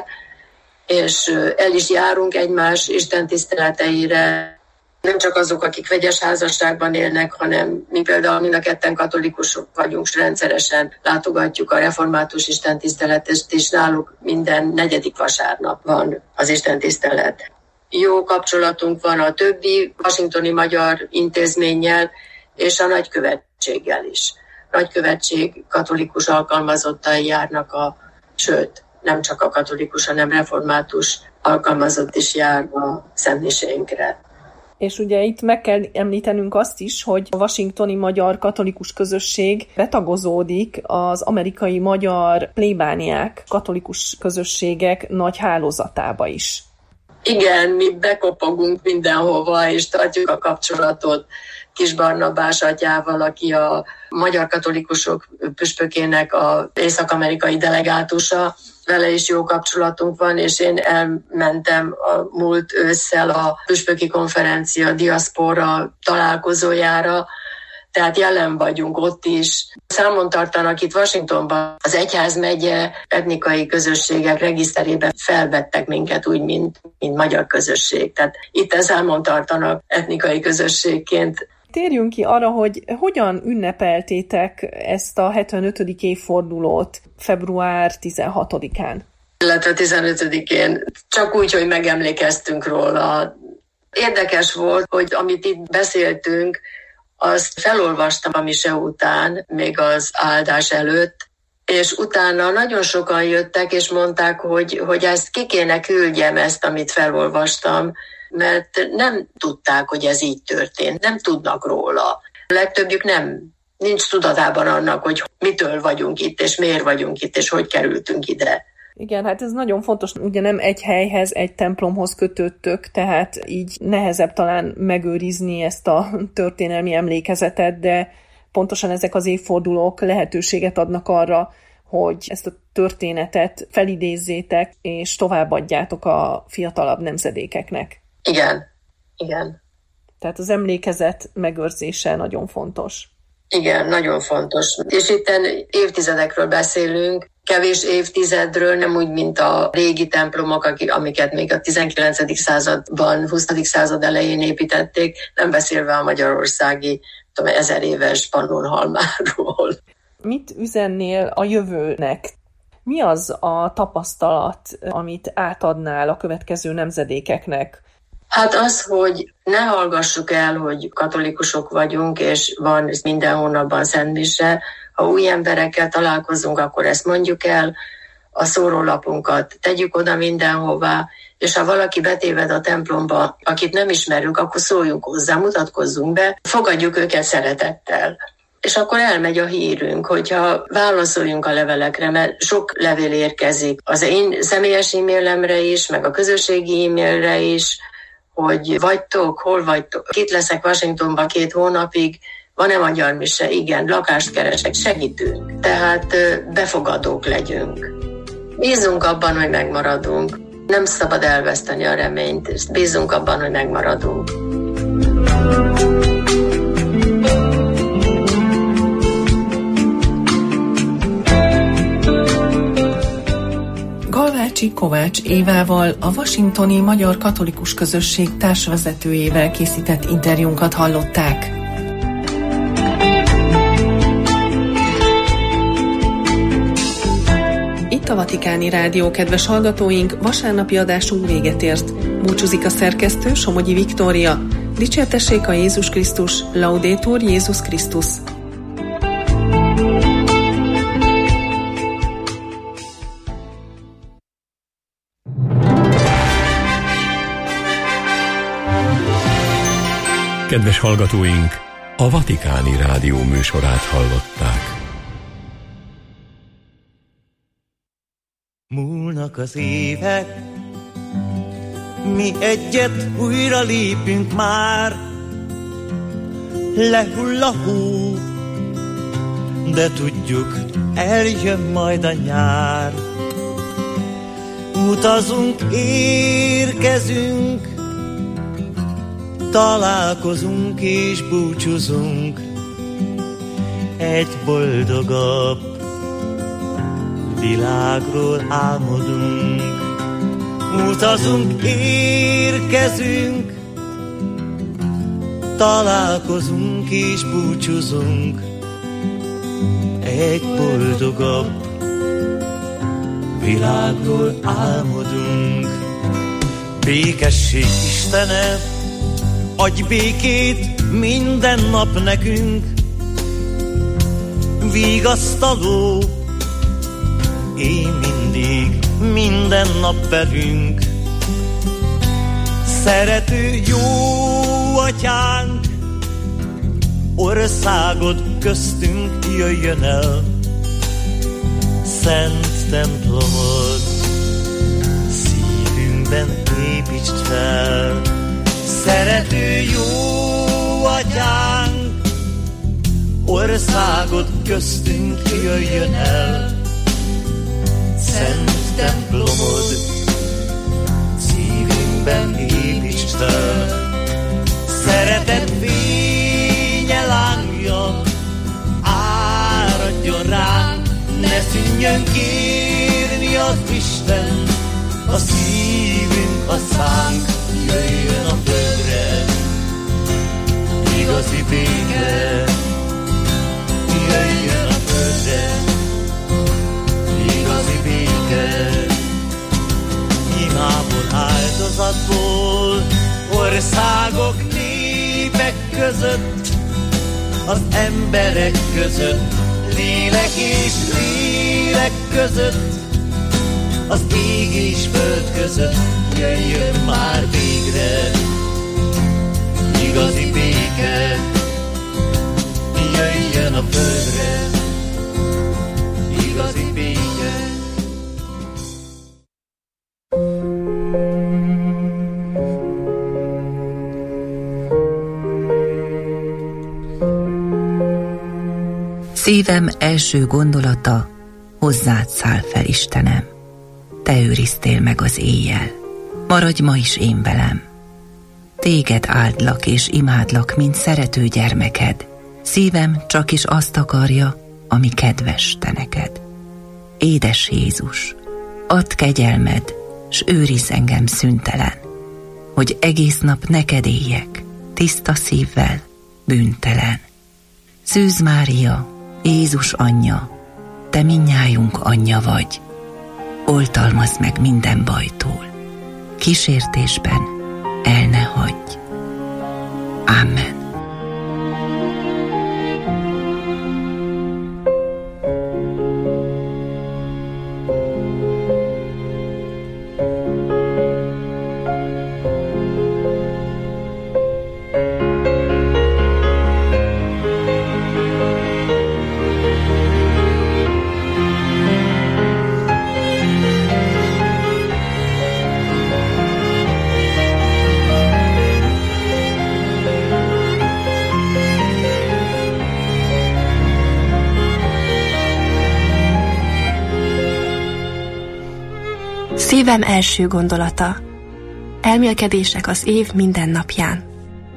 és el is járunk egymás istentiszteleteire. Nem csak azok, akik vegyes házasságban élnek, hanem mi például mind a ketten katolikusok vagyunk, és rendszeresen látogatjuk a református istentiszteletet, és náluk minden negyedik vasárnap van az istentisztelet. Jó kapcsolatunk van a többi washingtoni magyar intézménnyel, és a nagykövetséggel is. A nagykövetség katolikus alkalmazottai járnak, a, sőt, nem csak a katolikus, hanem református alkalmazott is jár a szentmiséinkre. És ugye itt meg kell említenünk azt is, hogy a washingtoni magyar katolikus közösség betagozódik az amerikai magyar plébániák katolikus közösségek nagy hálózatába is. Igen, mi bekopogunk mindenhova, és tartjuk a kapcsolatot Kis Barnabás atyával, aki a magyar katolikusok püspökének az észak-amerikai delegátusa. Vele is jó kapcsolatunk van, és én elmentem a múlt ősszel a püspöki konferencia diaszpora találkozójára, tehát jelen vagyunk ott is. Számon tartanak itt Washingtonban, az egyházmegye etnikai közösségek regiszterében felvettek minket úgy, mint, mint magyar közösség. Tehát itt számon tartanak etnikai közösségként. Térjünk ki arra, hogy hogyan ünnepeltétek ezt a hetvenötödik évfordulót február tizenhatodikán. Illetve tizenötödikén, csak úgy, hogy megemlékeztünk róla. Érdekes volt, hogy amit itt beszéltünk, azt felolvastam a mise után, még az áldás előtt, és utána nagyon sokan jöttek, és mondták, hogy, hogy ezt ki kéne küldjem, ezt, amit felolvastam, mert nem tudták, hogy ez így történt, nem tudnak róla. A legtöbbjük nem, nincs tudatában annak, hogy mitől vagyunk itt, és miért vagyunk itt, és hogy kerültünk ide. Igen, hát ez nagyon fontos, ugye nem egy helyhez, egy templomhoz kötöttök, tehát így nehezebb talán megőrizni ezt a történelmi emlékezetet, de pontosan ezek az évfordulók lehetőséget adnak arra, hogy ezt a történetet felidézzétek, és továbbadjátok a fiatalabb nemzedékeknek. Igen, igen. Tehát az emlékezet megőrzése nagyon fontos. Igen, nagyon fontos. És itt évtizedekről beszélünk, kevés évtizedről, nem úgy, mint a régi templomok, amiket még a tizenkilencedik században, huszadik század elején építették, nem beszélve a magyarországi tudom, ezer éves Pannonhalmáról. Mit üzennél a jövőnek? Mi az a tapasztalat, amit átadnál a következő nemzedékeknek? Hát az, hogy ne hallgassuk el, hogy katolikusok vagyunk, és van minden hónapban szentmise. Ha új emberekkel találkozunk, akkor ezt mondjuk el. a szórólapunkat, tegyük oda mindenhová, és ha valaki betéved a templomba, akit nem ismerünk, akkor szóljunk hozzá, mutatkozzunk be, fogadjuk őket szeretettel. És akkor elmegy a hírünk, hogyha válaszoljunk a levelekre, mert sok levél érkezik. Az én személyes e-mailemre is, meg a közösségi e-mailre is, hogy vagytok, hol vagytok. Itt leszek Washingtonban két hónapig, van-e magyar mise? Igen, lakást keresek, segítünk. Tehát befogadók legyünk. Bízunk abban, hogy megmaradunk. Nem szabad elveszteni a reményt, és bízunk abban, hogy megmaradunk. Galvácsi Kovács Évával, a washingtoni Magyar Katolikus Közösség társvezetőjével készített interjúnkat hallották. Itt a Vatikáni Rádió, kedves hallgatóink, vasárnapi adásunk véget ért. Búcsúzik a szerkesztő, Somogyi Viktória. Dicsértessék a Jézus Krisztus, Laudetur Jézus Krisztus. Kedves hallgatóink, a Vatikáni Rádió műsorát hallották. Múlnak az évek, mi egyet újra lépünk már. Lehull a hó, de tudjuk, eljön majd a nyár. Utazunk, érkezünk, találkozunk és búcsúzunk. Egy boldogabb világról álmodunk. Utazunk, érkezünk, találkozunk és búcsúzunk. Egy boldogabb világról álmodunk. Békesség Istene, adj békét minden nap nekünk, vigasztaló, én mindig, minden nap velünk. Szerető jó atyánk, országod köztünk jöjjön el. Szent templomod szívünkben építsd fel. Szerető jó atyánk, országod köztünk jöjjön el. Szent templomod szívünkben építsd fel. Szeretet fénye lángja, áradjon ránk, ne szűnjön kérni az Isten, a szívünk, a szánk jöjjön a földre. Igazi béke jöjjön a földre. Igazi béke, imából, áldozatból, országok, népek között, az emberek között, lélek és lélek között, az ég és föld között, jöjjön már végre. Igazi béke jöjjön a földre. Igazi béke. Szívem első gondolata, hozzád száll fel, Istenem. Te őriztél meg az éjjel, maradj ma is én velem. Téged áldlak és imádlak, mint szerető gyermeked. Szívem csak is azt akarja, ami kedves te neked. Édes Jézus, add kegyelmed, s őrizz engem szüntelen, hogy egész nap neked éljek, tiszta szívvel, bűntelen. Szűz Mária, Jézus anyja, te mindnyájunk anyja vagy, oltalmazd meg minden bajtól, kísértésben el ne hagyj. Amen. Szívem első gondolata. Elmélkedések az év minden napján.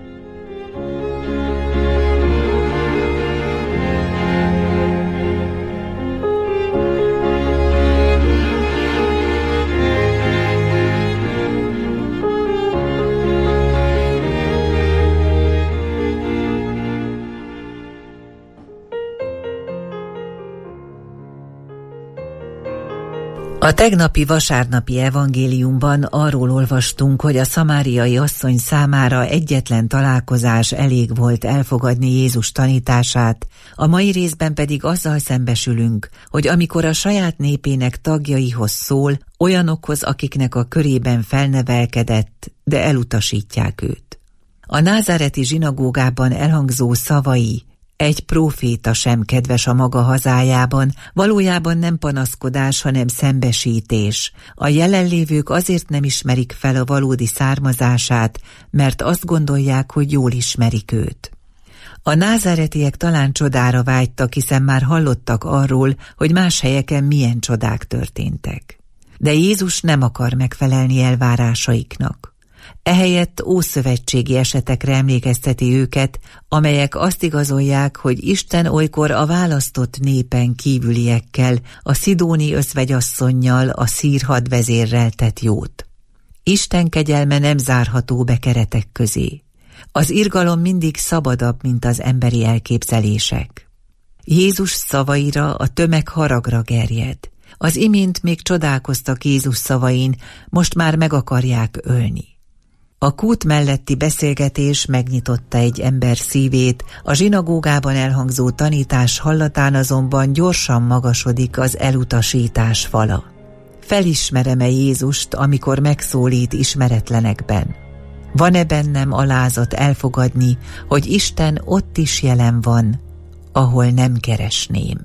A tegnapi vasárnapi evangéliumban arról olvastunk, hogy a szamáriai asszony számára egyetlen találkozás elég volt elfogadni Jézus tanítását, a mai részben pedig azzal szembesülünk, hogy amikor a saját népének tagjaihoz szól, olyanokhoz, akiknek a körében felnevelkedett, de elutasítják őt. A názáreti zsinagógában elhangzó szavai, egy próféta sem kedves a maga hazájában, valójában nem panaszkodás, hanem szembesítés. A jelenlévők azért nem ismerik fel a valódi származását, mert azt gondolják, hogy jól ismerik őt. A názáretiek talán csodára vágytak, hiszen már hallottak arról, hogy más helyeken milyen csodák történtek. De Jézus nem akar megfelelni elvárásaiknak. Ehelyett ószövetségi esetekre emlékezteti őket, amelyek azt igazolják, hogy Isten olykor a választott népen kívüliekkel, a szidóni özvegyasszonnyal, a szír hadvezérrel tett jót. Isten kegyelme nem zárható be keretek közé. Az irgalom mindig szabadabb, mint az emberi elképzelések. Jézus szavaira a tömeg haragra gerjed. Az imént még csodálkoztak Jézus szavain, most már meg akarják ölni. A kút melletti beszélgetés megnyitotta egy ember szívét, a zsinagógában elhangzó tanítás hallatán azonban gyorsan magasodik az elutasítás fala. Felismerem-e Jézust, amikor megszólít ismeretlenekben? Van-e bennem alázat elfogadni, hogy Isten ott is jelen van, ahol nem keresném?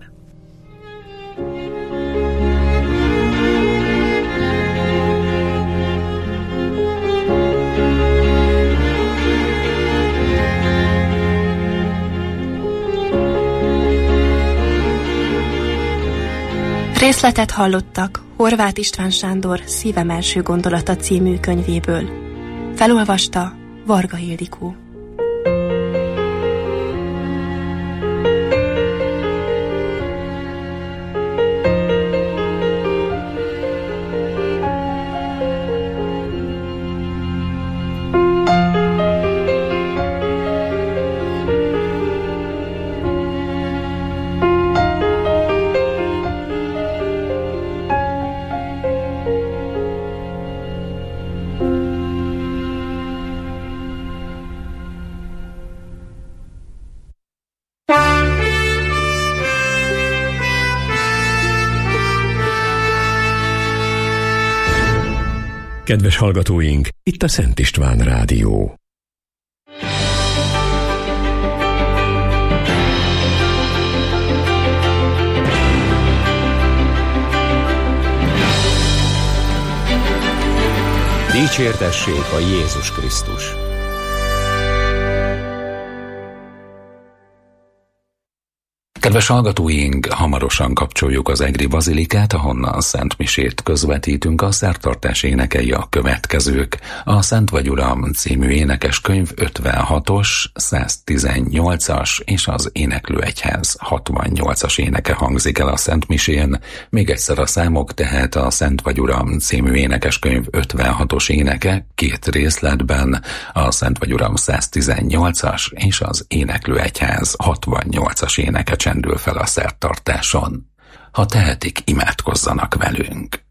Részletet hallottak Horváth István Sándor Szívem első gondolata című könyvéből. Felolvasta Varga Ildikó. Kedves hallgatóink, itt a Szent István Rádió. Dicsértessék a Jézus Krisztus! Kedves hallgatóink, hamarosan kapcsoljuk az egri bazilikát, ahonnan Szent Misét közvetítünk. A szertartás énekei a következők. A Szent vagy Uram című énekeskönyv ötvenhatos, száztizennyolcas és az Éneklőegyház hatvannyolcas éneke hangzik el a Szent Misén. Még egyszer a számok, tehát a Szent vagy Uram című énekeskönyv ötvenhatos éneke két részletben, a Szent vagy Uram száztizennyolcas és az Éneklőegyház hatvannyolcas éneke csendül fel a szertartáson. Ha tehetik, imádkozzanak velünk.